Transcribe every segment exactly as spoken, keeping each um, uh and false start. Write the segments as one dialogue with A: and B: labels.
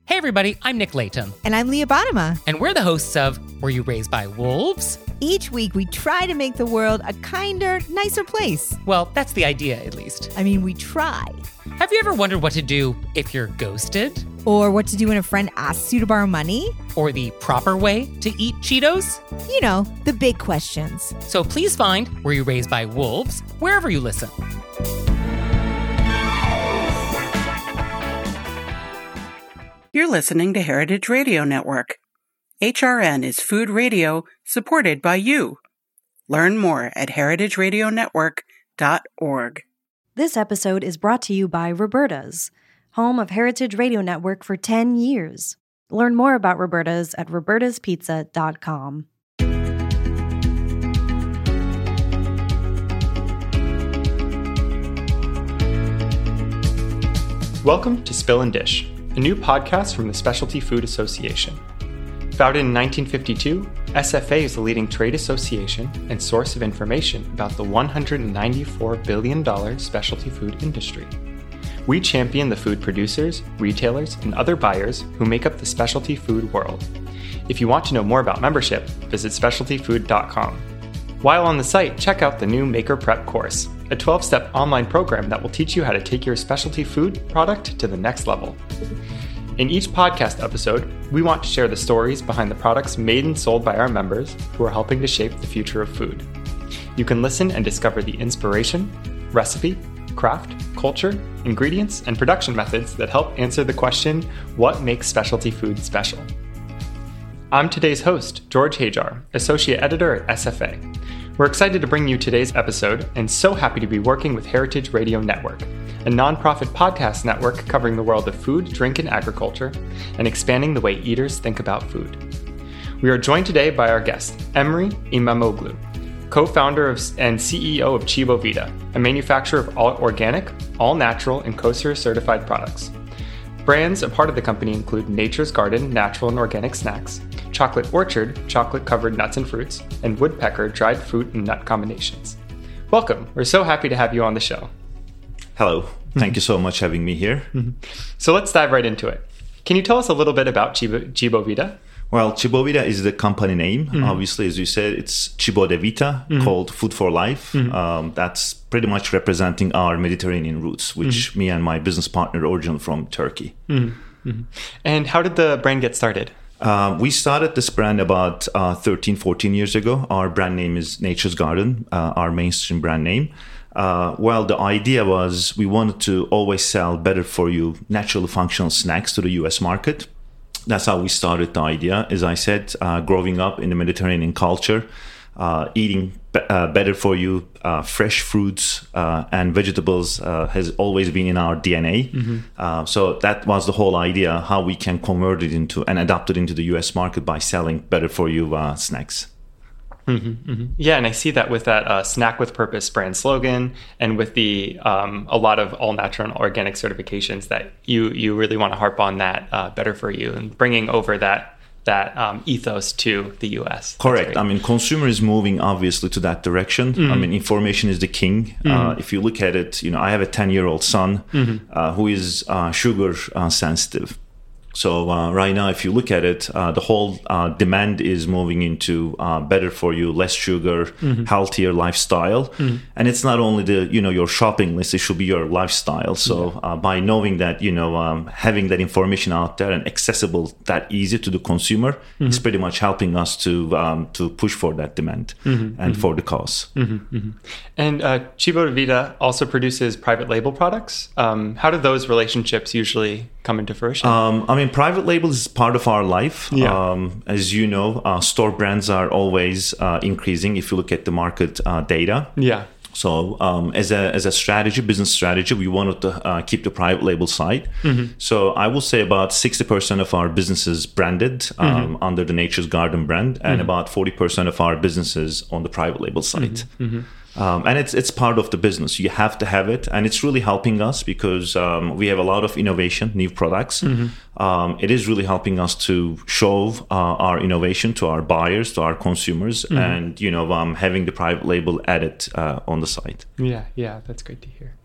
A: Hey everybody, I'm Nick Latham.
B: And I'm Leah Bottima.
A: And we're the hosts of Were You Raised by Wolves?
B: Each week we try to make the world a kinder, nicer place.
A: Well, that's the idea, at least.
B: I mean, we try.
A: Have you ever wondered what to do if you're ghosted?
B: Or what to do when a friend asks you to borrow money?
A: Or the proper way to eat Cheetos?
B: You know, the big questions.
A: So please find Were You Raised by Wolves wherever you listen.
C: You're listening to Heritage Radio Network. H R N is food radio supported by you. Learn more at heritage radio network dot org.
D: This episode is brought to you by Roberta's, home of Heritage Radio Network for ten years. Learn more about Roberta's at robertas pizza dot com.
E: Welcome to Spill and Dish, a new podcast from the Specialty Food Association. Founded in nineteen fifty-two, S F A is the leading trade association and source of information about the one hundred ninety-four billion dollars specialty food industry. We champion the food producers, retailers, and other buyers who make up the specialty food world. If you want to know more about membership, visit specialty food dot com. While on the site, check out the new Maker Prep course, a twelve-step online program that will teach you how to take your specialty food product to the next level. In each podcast episode, we want to share the stories behind the products made and sold by our members who are helping to shape the future of food. You can listen and discover the inspiration, recipe, craft, culture, ingredients, and production methods that help answer the question, what makes specialty food special? I'm today's host, George Hajar, Associate Editor at S F A. We're excited to bring you today's episode and so happy to be working with Heritage Radio Network, a nonprofit podcast network covering the world of food, drink, and agriculture, and expanding the way eaters think about food. We are joined today by our guest, Emre Imamoglu, co-founder of, and C E O of Cibo Vita, a manufacturer of all organic, all-natural, and kosher certified products. Brands a part of the company include Nature's Garden natural and organic snacks, Chocolate Orchard chocolate-covered nuts and fruits, and Woodpecker dried fruit and nut combinations. Welcome. We're so happy to have you on the show.
F: Hello. Thank you so much for having me here.
E: Mm-hmm. So let's dive right into it. Can you tell us a little bit about Cibo, Cibo Vita?
F: Well, Cibo Vita is the company name.
E: Mm-hmm.
F: Obviously, as you said, it's Cibo de Vita, mm-hmm. called Food for Life. Mm-hmm. Um, that's pretty much representing our Mediterranean roots, which mm-hmm. me and my business partner are originally from Turkey.
E: Mm-hmm. Mm-hmm. And how did the brand get started?
F: Uh, we started this brand about uh, thirteen, fourteen years ago. Our brand name is Nature's Garden, uh, our mainstream brand name. Uh, well, the idea was we wanted to always sell better for you natural functional snacks to the U S market. That's how we started the idea. As I said, uh, growing up in the Mediterranean culture, uh, eating be- uh, better for you uh, fresh fruits uh, and vegetables uh, has always been in our D N A. Mm-hmm. Uh, so that was the whole idea, how we can convert it into and adapt it into the U S market by selling better for you uh, snacks.
E: Mm-hmm, mm-hmm. Yeah, and I see that with that uh, Snack with Purpose brand slogan, and with the um, a lot of all natural and organic certifications that you you really want to harp on that uh, better for you and bringing over that that um, ethos to the U S.
F: Correct. I mean, consumer is moving obviously to that direction. Mm-hmm. I mean, information is the king. Mm-hmm. Uh, if you look at it, you know, I have a ten-year-old son mm-hmm. uh, who is uh, sugar uh, sensitive. So uh, right now, if you look at it, uh, the whole uh, demand is moving into uh, better for you, less sugar, mm-hmm. healthier lifestyle. Mm-hmm. And it's not only the, you know, your shopping list, it should be your lifestyle. So yeah. uh, by knowing that, you know, um, having that information out there and accessible that easy to the consumer mm-hmm. is pretty much helping us to um, to push for that demand mm-hmm. and mm-hmm. for the cause.
E: Mm-hmm. Mm-hmm. And uh, Cibo Vita also produces private label products. Um, how do those relationships usually come into fruition?
F: Um, I mean, private label is part of our life.
E: Yeah.
F: Um, as you know, uh, store brands are always uh, increasing if you look at the market uh, data.
E: Yeah.
F: So um, as a as a strategy, business strategy, we wanted to uh, keep the private label side. Mm-hmm. So I will say about sixty percent of our business is branded um, mm-hmm. under the Nature's Garden brand, and mm-hmm. about forty percent of our business is on the private label side. Mm-hmm. Mm-hmm. Um, and it's it's part of the business. You have to have it, and it's really helping us because um, we have a lot of innovation, new products. Mm-hmm. Um, it is really helping us to show uh, our innovation to our buyers, to our consumers, mm-hmm. and you know, um, having the private label added uh, on the site.
E: Yeah, yeah, that's great to hear.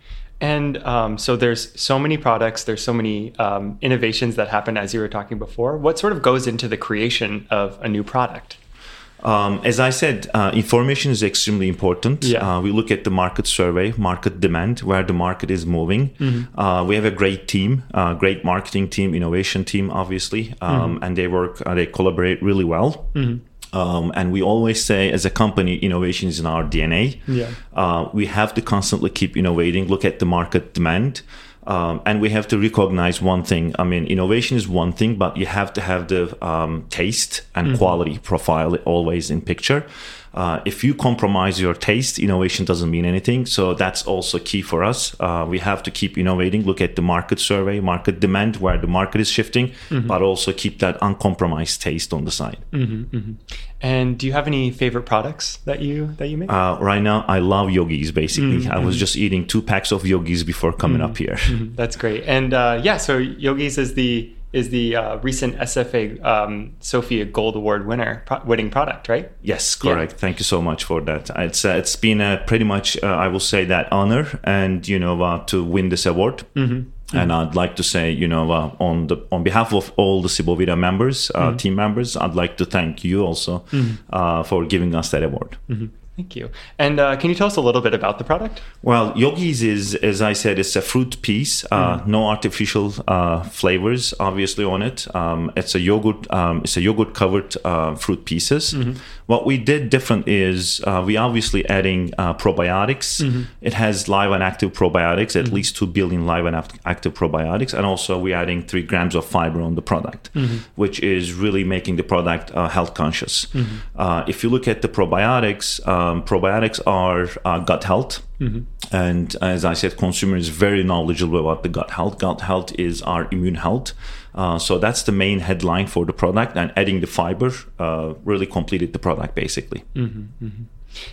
E: And um, so there's so many products, there's so many um, innovations that happen, as you were talking before. What sort of goes into the creation of a new product?
F: Um, as I said, uh, information is extremely important.
E: Yeah.
F: Uh, we look at the market survey, market demand, where the market is moving. Mm-hmm. Uh, we have a great team, uh, great marketing team, innovation team, obviously, um, mm-hmm. and they work, uh, they collaborate really well. Mm-hmm. Um, and we always say, as a company, innovation is in our D N A.
E: Yeah.
F: Uh, we have to constantly keep innovating, look at the market demand. Um, and we have to recognize one thing. I mean, innovation is one thing, but you have to have the um, taste and mm-hmm. quality profile always in picture. Uh, if you compromise your taste, innovation doesn't mean anything. So that's also key for us. Uh, we have to keep innovating, look at the market survey, market demand, where the market is shifting, mm-hmm. but also keep that uncompromised taste on the side.
E: Mm-hmm, mm-hmm. And do you have any favorite products that you that you make?
F: Uh, right now, I love Yogi's, basically.
E: Mm-hmm.
F: I was just eating two packs of Yogi's before coming
E: mm-hmm.
F: up here.
E: Mm-hmm. That's great. And uh, yeah, so Yogi's is the is the uh, recent S F A um, Sophia Gold Award winner, pro- winning product, right?
F: Yes, correct.
E: Yeah.
F: Thank you so much for that. It's uh, it's been a pretty much, uh, I will say, that honor, and you know, uh, to win this award. Mm-hmm. And I'd like to say, you know, uh, on the on behalf of all the Sibovita members, uh, mm-hmm. team members, I'd like to thank you also mm-hmm. uh, for giving us that award.
E: Mm-hmm. Thank you. And uh, can you tell us a little bit about the product?
F: Well, Yogi's is, as I said, it's a fruit piece, uh, mm. no artificial uh, flavors, obviously, on it. Um, it's a yogurt. Um, it's a yogurt covered uh, fruit pieces. Mm-hmm. What we did different is uh, we obviously adding uh, probiotics. Mm-hmm. It has live and active probiotics, at mm-hmm. least two billion live and active probiotics, and also we're adding three grams of fiber on the product, mm-hmm. which is really making the product uh, health conscious. Mm-hmm. Uh, if you look at the probiotics. Um, Um, probiotics are uh, gut health. Mm-hmm. And as I said, consumer is very knowledgeable about the gut health. Gut health is our immune health. Uh, so that's the main headline for the product. And adding the fiber uh, really completed the product, basically.
E: Mm-hmm, mm-hmm.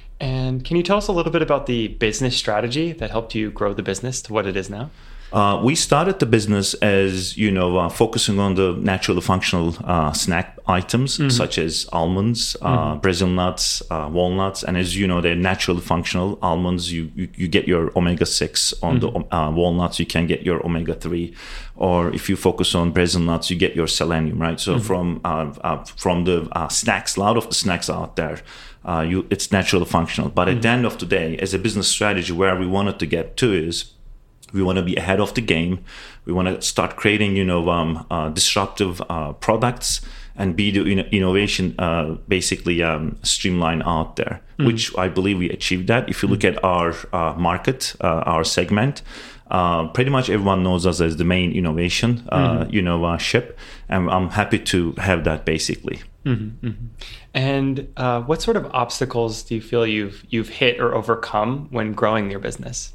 E: And can you tell us a little bit about the business strategy that helped you grow the business to what it is now?
F: Uh, we started the business as, you know, uh, focusing on the naturally functional uh, snack items, mm-hmm. such as almonds, uh, mm-hmm. Brazil nuts, uh, walnuts. And as you know, they're naturally functional. Almonds, you, you, you get your omega six. On mm-hmm. the uh, walnuts, you can get your omega three. Or if you focus on Brazil nuts, you get your selenium, right? So mm-hmm. from uh, uh, from the uh, snacks, a lot of the snacks out there, uh, you it's naturally functional. But mm-hmm. at the end of the day, as a business strategy, where we wanted to get to is, we want to be ahead of the game. We want to start creating, you know, um, uh, disruptive uh, products and be the in- innovation uh, basically um, streamline out there, mm-hmm. which I believe we achieved that. If you look mm-hmm. at our uh, market, uh, our segment, uh, pretty much everyone knows us as the main innovation, uh, mm-hmm. you know, uh, ship. And I'm happy to have that basically.
E: Mm-hmm, mm-hmm. And uh, what sort of obstacles do you feel you've you've hit or overcome when growing your business?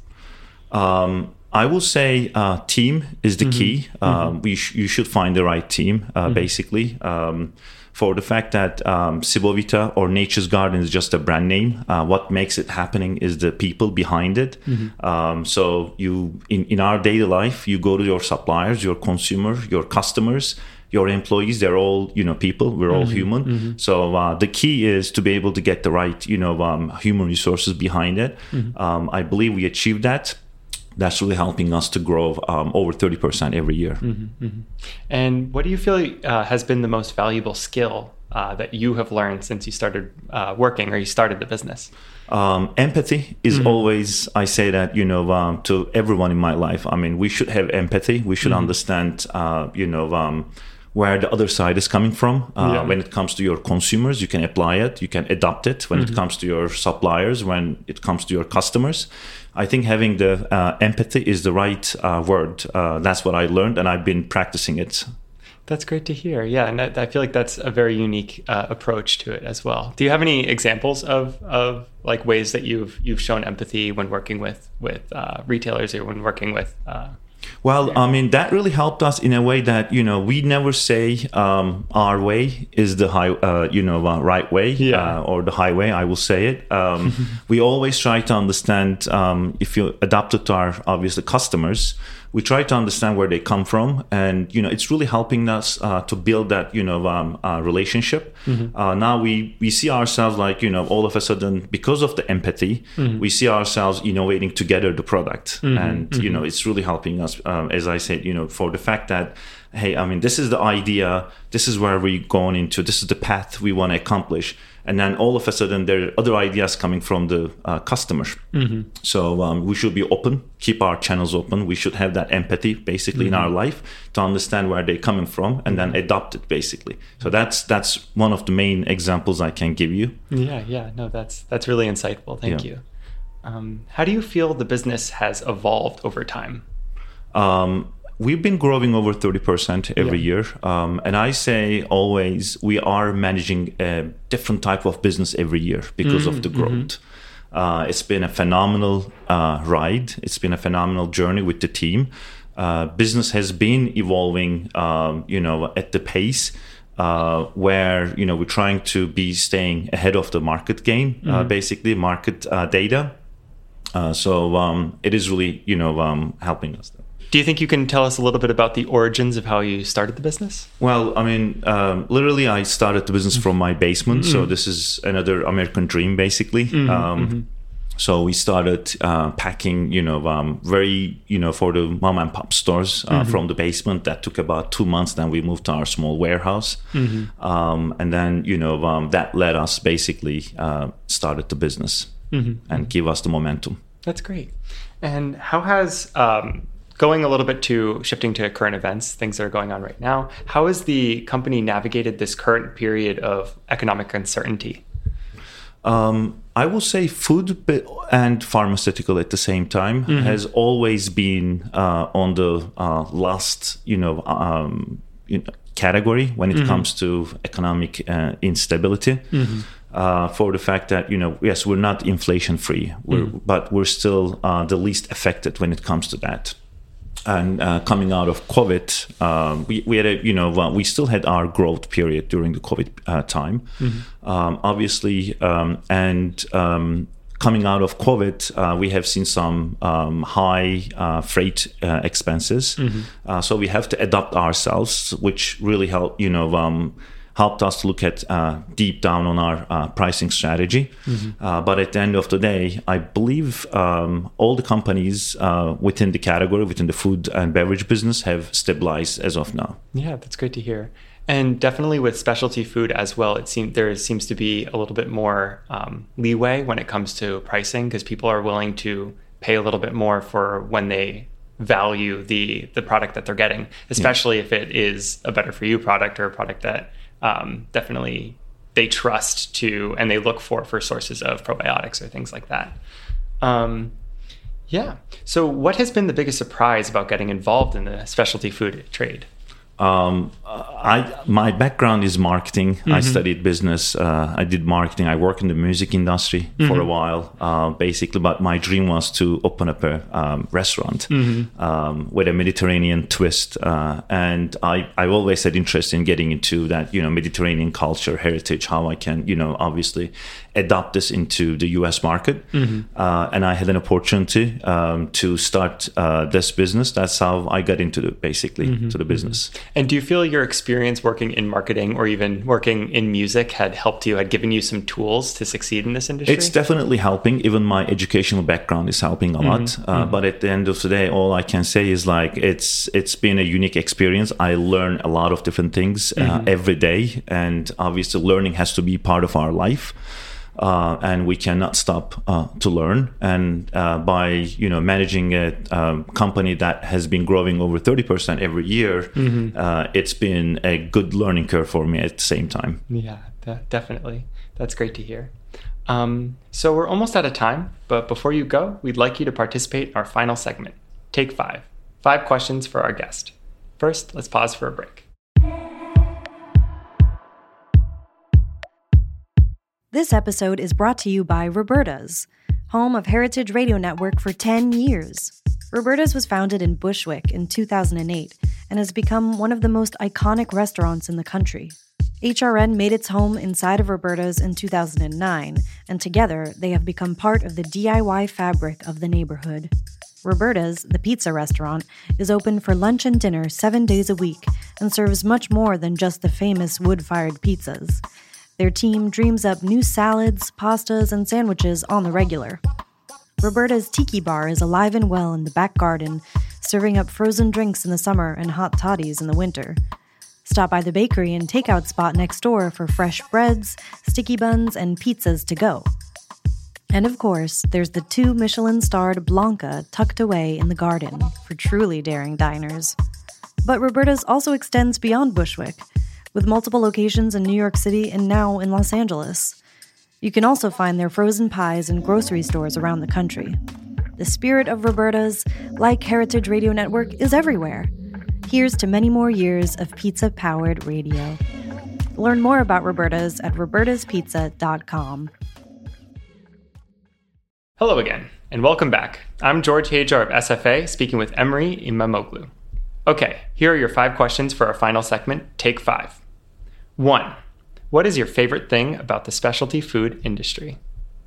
F: Um, I will say uh, team is the mm-hmm. key. Um, mm-hmm. we sh- you should find the right team, uh, mm-hmm. basically. Um, for the fact that um, Sibovita or Nature's Garden is just a brand name, uh, what makes it happening is the people behind it. Mm-hmm. Um, so you, in, in our daily life, you go to your suppliers, your consumer, your customers, your employees. They're all, you know, people. We're all mm-hmm. human. Mm-hmm. So uh, the key is to be able to get the right, you know, um, human resources behind it. Mm-hmm. Um, I believe we achieved that. That's really helping us to grow um, over thirty percent every year.
E: Mm-hmm, mm-hmm. And what do you feel uh, has been the most valuable skill uh, that you have learned since you started uh, working or you started the business?
F: Um, empathy is mm-hmm. always, I say that, you know, um, to everyone in my life. I mean, we should have empathy. We should mm-hmm. understand, uh, you know, um, where the other side is coming from. Uh, yeah. When it comes to your consumers, you can apply it, you can adopt it. When mm-hmm. it comes to your suppliers, when it comes to your customers, I think having the uh, empathy is the right uh, word. Uh, that's what I learned, and I've been practicing it.
E: That's great to hear. Yeah, and I feel like that's a very unique uh, approach to it as well. Do you have any examples of of like ways that you've you've shown empathy when working with with uh, retailers or when working with? Uh,
F: Well, I mean, that really helped us in a way that, you know, we never say um, our way is the high, uh, you know, uh, right way
E: yeah.
F: uh, or the highway, I will say it. Um, we always try to understand um, if you adapt it to our, obviously, customers, we try to understand where they come from, and you know, it's really helping us uh, to build that you know um, uh, relationship. Mm-hmm. Uh, now we we see ourselves like you know all of a sudden, because of the empathy, mm-hmm. we see ourselves innovating together the product, mm-hmm. and mm-hmm. you know, it's really helping us. Um, as I said, you know, for the fact that, hey, I mean, this is the idea, this is where we're going into, this is the path we want to accomplish. And then all of a sudden, there are other ideas coming from the uh, customers. Mm-hmm. So um, we should be open, keep our channels open. We should have that empathy, basically, mm-hmm. in our life to understand where they're coming from and mm-hmm. then adopt it, basically. So that's that's one of the main examples I can give you.
E: Yeah, yeah. No, that's that's really insightful. Thank yeah. you. Um, how do you feel the business has evolved over time?
F: Um, We've been growing over thirty percent every yeah. year. Um, and I say always we are managing a different type of business every year because mm-hmm. of the growth. Mm-hmm. Uh, it's been a phenomenal uh, ride. It's been a phenomenal journey with the team. Uh, business has been evolving, um, you know, at the pace uh, where, you know, we're trying to be staying ahead of the market game, mm-hmm. uh, basically market uh, data. Uh, so um, it is really, you know, um, helping us.
E: Do you think you can tell us a little bit about the origins of how you started the business?
F: Well, I mean, um, literally, I started the business from my basement. Mm-hmm. So this is another American dream, basically. Mm-hmm. Um, mm-hmm. So we started uh, packing, you know, um, very, you know, for the mom and pop stores uh, mm-hmm. from the basement. That took about two months. Then we moved to our small warehouse. Mm-hmm. Um, and then, you know, um, that led us basically uh, started the business mm-hmm. and give us the momentum.
E: That's great. And how has... Um, Going a little bit to shifting to current events, things that are going on right now, how has the company navigated this current period of economic uncertainty?
F: Um, I will say food and pharmaceutical at the same time mm-hmm. has always been uh, on the uh, last, you know, um, you know, category when it mm-hmm. comes to economic uh, instability. Mm-hmm. Uh, for the fact that, you know, yes, we're not inflation free, we're, mm. but we're still uh, the least affected when it comes to that. And uh, coming out of COVID, um, we, we had a, you know, uh, we still had our growth period during the COVID uh, time, mm-hmm. um, obviously. Um, and um, coming out of COVID, uh, we have seen some um, high uh, freight uh, expenses. Mm-hmm. Uh, so we have to adapt ourselves, which really helped, you know, um, helped us to look at uh, deep down on our uh, pricing strategy. Mm-hmm. Uh, but at the end of the day, I believe um, all the companies uh, within the category, within the food and beverage business have stabilized as of now.
E: Yeah, that's great to hear. And definitely with specialty food as well, it seems there seems to be a little bit more um, leeway when it comes to pricing because people are willing to pay a little bit more for when they value the the product that they're getting, especially yeah. if it is a better for you product or a product that Um, definitely they trust to and they look for for sources of probiotics or things like that. Um, yeah. So what has been the biggest surprise about getting involved in the specialty food trade?
F: Um, I my background is marketing. Mm-hmm. I studied business. Uh, I did marketing. I worked in the music industry mm-hmm. for a while, uh, basically. But my dream was to open up a um, restaurant mm-hmm. um, with a Mediterranean twist. Uh, and I I always had interest in getting into that, you know, Mediterranean culture, heritage. How I can, you know, obviously adopt this into the U S market. Mm-hmm. Uh, and I had an opportunity um, to start uh, this business. That's how I got into the basically mm-hmm. to the business.
E: And do you feel your experience working in marketing or even working in music had helped you, had given you some tools to succeed in this industry?
F: It's definitely helping. Even my educational background is helping a mm-hmm. lot. Uh, mm-hmm. But at the end of the day, all I can say is like it's it's been a unique experience. I learn a lot of different things uh, mm-hmm. every day. And obviously learning has to be part of our life. Uh, and we cannot stop uh, to learn. And uh, by you know managing a um, company that has been growing over thirty percent every year, mm-hmm. uh, it's been a good learning curve for me at the same time.
E: Yeah, de- definitely. That's great to hear. Um, so we're almost out of time, but before you go, we'd like you to participate in our final segment, Take Five. Five questions for our guest. First, let's pause for a break.
D: This episode is brought to you by Roberta's, home of Heritage Radio Network for ten years. Roberta's was founded in Bushwick in two thousand eight and has become one of the most iconic restaurants in the country. H R N made its home inside of Roberta's in two thousand nine, and together they have become part of the D I Y fabric of the neighborhood. Roberta's, the pizza restaurant, is open for lunch and dinner seven days a week and serves much more than just the famous wood-fired pizzas. Their team dreams up new salads, pastas, and sandwiches on the regular. Roberta's Tiki Bar is alive and well in the back garden, serving up frozen drinks in the summer and hot toddies in the winter. Stop by the bakery and takeout spot next door for fresh breads, sticky buns, and pizzas to go. And of course, there's the two Michelin-starred Blanca tucked away in the garden for truly daring diners. But Roberta's also extends beyond Bushwick, with multiple locations in New York City and now in Los Angeles. You can also find their frozen pies in grocery stores around the country. The spirit of Roberta's, like Heritage Radio Network, is everywhere. Here's to many more years of pizza-powered radio. Learn more about Roberta's at robertas pizza dot com.
E: Hello again, and welcome back. I'm George Hajar of S F A, speaking with Emre Imamoglu. Okay, here are your five questions for our final segment, Take Five. One, what is your favorite thing about the specialty food industry?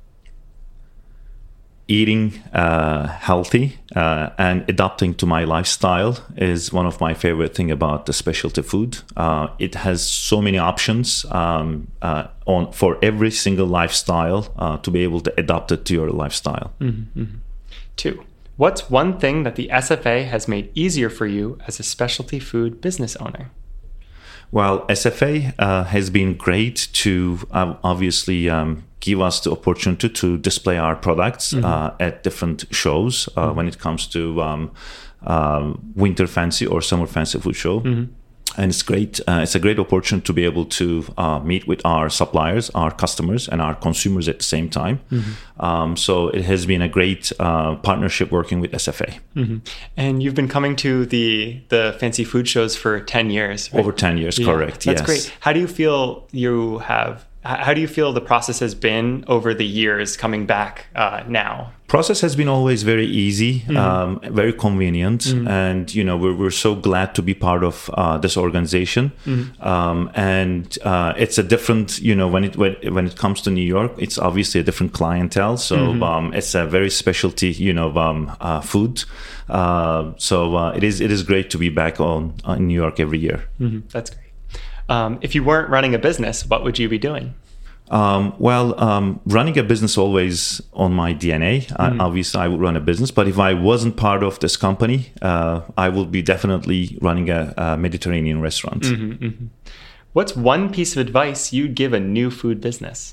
F: Eating uh, healthy uh, and adapting to my lifestyle is one of my favorite things about the specialty food. Uh, it has so many options um, uh, on for every single lifestyle uh, to be able to adapt it to your lifestyle.
E: Mm-hmm, mm-hmm. Two, what's one thing that the S F A has made easier for you as a specialty food business owner?
F: Well, S F A uh, has been great to uh, obviously um, give us the opportunity to display our products mm-hmm. uh, at different shows uh, mm-hmm. when it comes to um, um, Winter Fancy or Summer Fancy Food Show. Mm-hmm. And it's great. Uh, it's a great opportunity to be able to uh, meet with our suppliers, our customers, and our consumers at the same time. Mm-hmm. Um, so it has been a great uh, partnership working with S F A.
E: Mm-hmm. And you've been coming to the the fancy food shows for ten years, right?
F: Over ten years,
E: yeah,
F: correct.
E: That's
F: yes.
E: great. How do you feel you have? How do you feel the process has been over the years coming back uh, now?
F: Process has been always very easy, mm-hmm. um, very convenient, mm-hmm. and you know we're we're so glad to be part of uh, this organization. Mm-hmm. Um, and uh, it's a different, you know, when it when, when it comes to New York, it's obviously a different clientele. So mm-hmm. um, it's a very specialty, you know, um, uh, food. Uh, so uh, it is it is great to be back on uh, in New York every year.
E: Mm-hmm. That's great. Um, if you weren't running a business, what would you be doing?
F: Um, well, um, running a business always on my D N A. Mm-hmm. I, obviously, I would run a business. But if I wasn't part of this company, uh, I would be definitely running a, a Mediterranean restaurant.
E: Mm-hmm, mm-hmm. What's one piece of advice you'd give a new food business?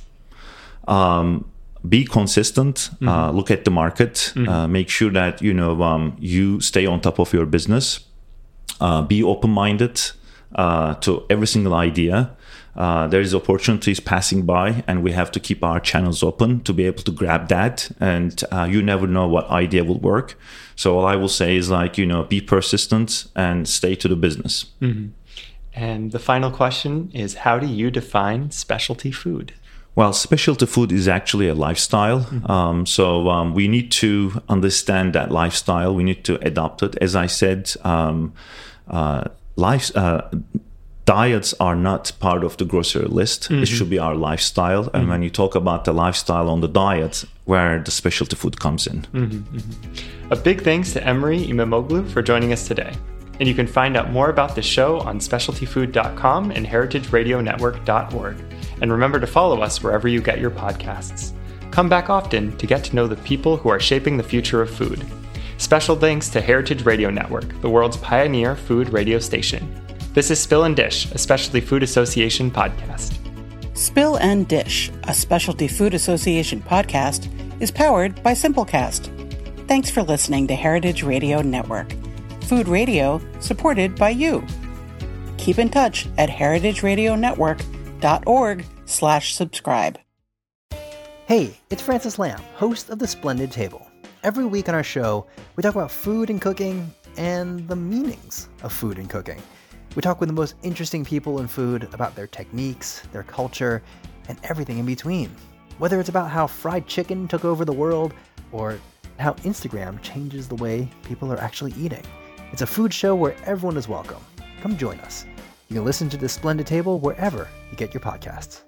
F: Um, be consistent. Mm-hmm. Uh, look at the market. Mm-hmm. Uh, make sure that you know um, you stay on top of your business. Uh, be open-minded. Uh, to every single idea. Uh, there is opportunities passing by, and we have to keep our channels open to be able to grab that. And uh, you never know what idea will work. So all I will say is like, you know, be persistent and stay to the business.
E: Mm-hmm. And the final question is, how do you define specialty food?
F: Well, specialty food is actually a lifestyle. Mm-hmm. Um, so um, we need to understand that lifestyle. We need to adopt it. As I said, um, uh, Life, uh, diets are not part of the grocery list. Mm-hmm. It should be our lifestyle. Mm-hmm. And when you talk about the lifestyle on the diet, where the specialty food comes in.
E: Mm-hmm, mm-hmm. A big thanks to Emre Imamoglu for joining us today. And you can find out more about the show on specialty food dot com and heritage radio network dot org. And remember to follow us wherever you get your podcasts. Come back often to get to know the people who are shaping the future of food. Special thanks to Heritage Radio Network, the world's pioneer food radio station. This is Spill and Dish, a Specialty Food Association podcast.
C: Spill and Dish, a Specialty Food Association podcast, is powered by Simplecast. Thanks for listening to Heritage Radio Network, food radio supported by you. Keep in touch at heritage radio network dot org slash subscribe.
G: Hey, it's Francis Lamb, host of The Splendid Table. Every week on our show, we talk about food and cooking and the meanings of food and cooking. We talk with the most interesting people in food about their techniques, their culture, and everything in between. Whether it's about how fried chicken took over the world or how Instagram changes the way people are actually eating. It's a food show where everyone is welcome. Come join us. You can listen to The Splendid Table wherever you get your podcasts.